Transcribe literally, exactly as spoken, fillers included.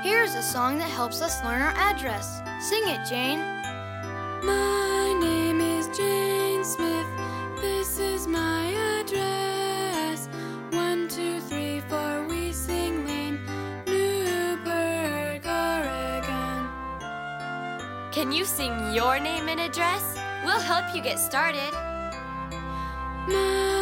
Here's a song that helps us learn our address. Sing it, Jane. My name is Jane Smith. This is my address. One, two, three, four, Wheesing Lane, Newburgh, Oregon. Can you sing your name and address? We'll help you get started. My